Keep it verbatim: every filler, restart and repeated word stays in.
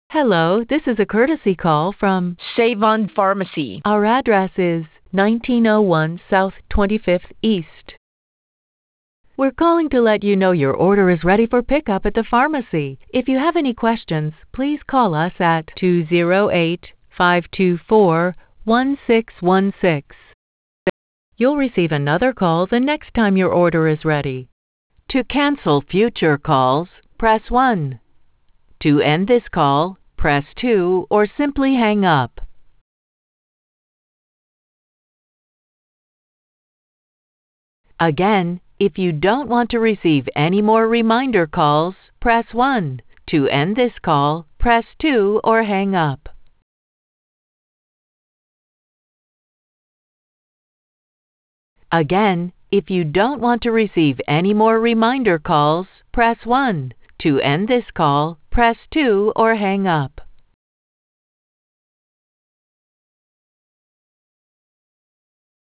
Hello, this is a courtesy call from Save-On Pharmacy. Our address is nineteen oh one South twenty-fifth East. We're calling to let you know your order is ready for pickup at the pharmacy. If you have any questions, please call us at two oh eight, five two four, one six one six. You'll receive another call the next time your order is ready. To cancel future calls, press one. To end this call, press two or simply hang up. Again, if you don't want to receive any more reminder calls, press one. To end this call, press two or hang up. Again, if you don't want to receive any more reminder calls, press one. To end this call, press two or hang up.